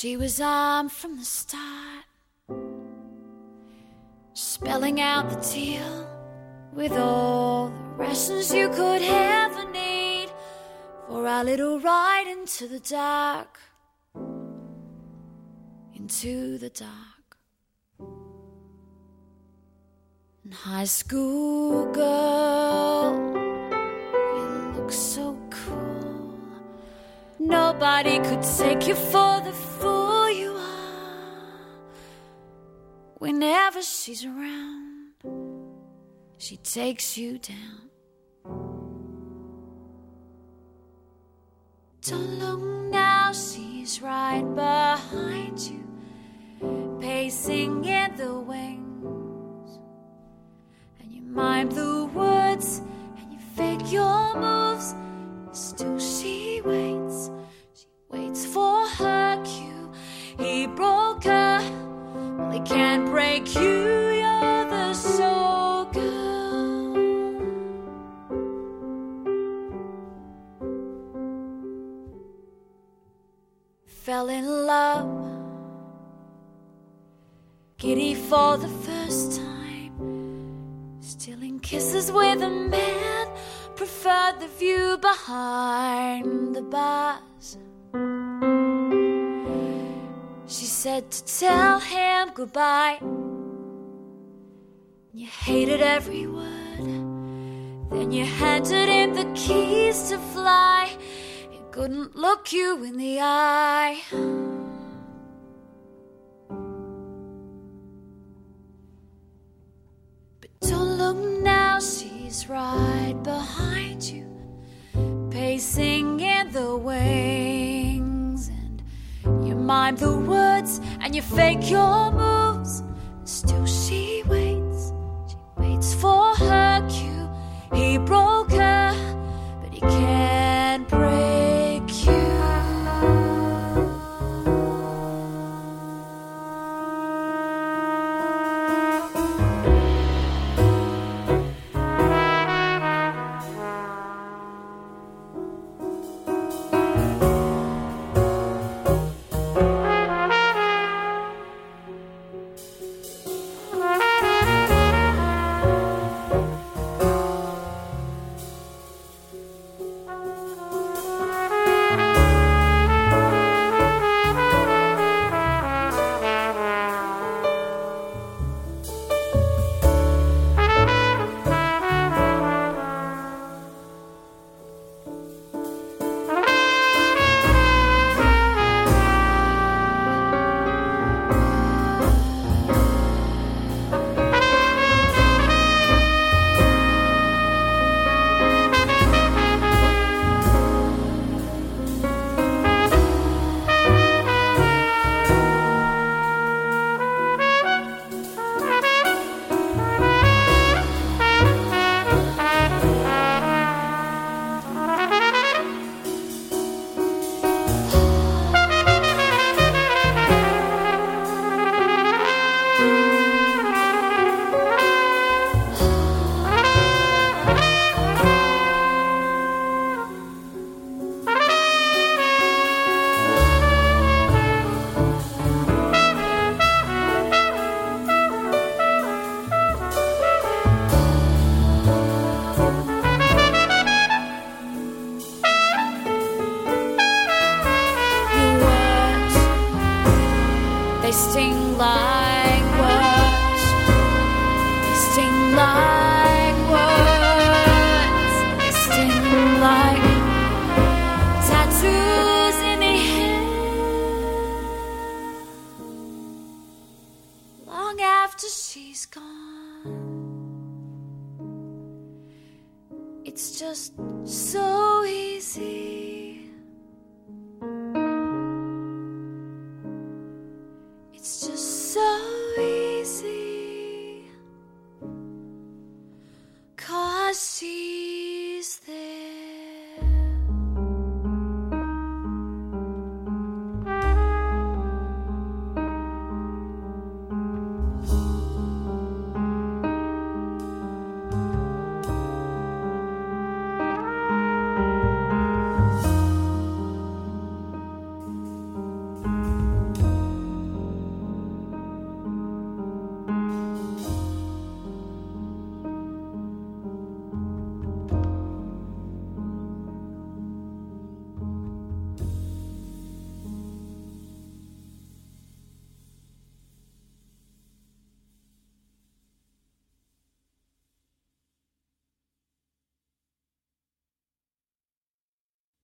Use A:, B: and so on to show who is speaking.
A: She was armed from the start, spelling out the deal with all the rations you could ever need for our little ride into the dark, into the dark. And high school girl, you look so cool. Nobody could take you for the fool you are. Whenever she's around, she takes you down. Don't look now, she's right behind you, pacing in the wings. And you mime the words and you fake your moves. Still she waits for her cue. He broke her, well he can't break you. You're the soul girl. Fell in love, giddy for the first time, stealing kisses with a man, preferred the view behind the bars. She said to tell him goodbye. You hated every word. Then you handed him the keys to fly. He couldn't look you in the eye. But don't look now, she's right behind you, pacing in the wings. And you mime the words and you fake your moves. Still she waits for her cue. He broke her, but he can't break you. They sting like words. They sting like words. They sting like tattoos in the head. Long after she's gone, it's just so